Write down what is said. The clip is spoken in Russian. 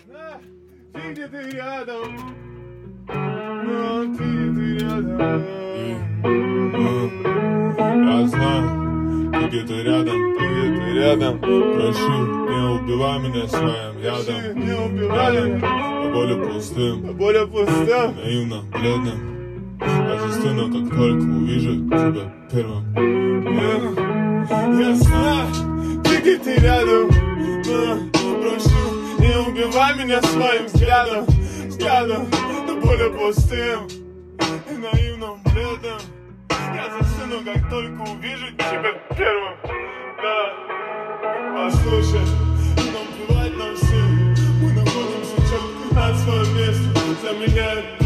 Ты где-то рядом, но ты где-то рядом. Я знаю, ты где-то рядом. Прошу, не убивай меня своим ядом. Не убивай меня. По более пустым, наивно, бледным. Я застыну, как только увижу тебя первым. Я знаю, ты где-то рядом, но прошу, не убивай меня своим взглядом, но более пустым и наивным, бледным. Я застыну, как только увижу тебя первым. Да, послушай, нам плевать на всех, мы находимся четко на своем месте, заменяет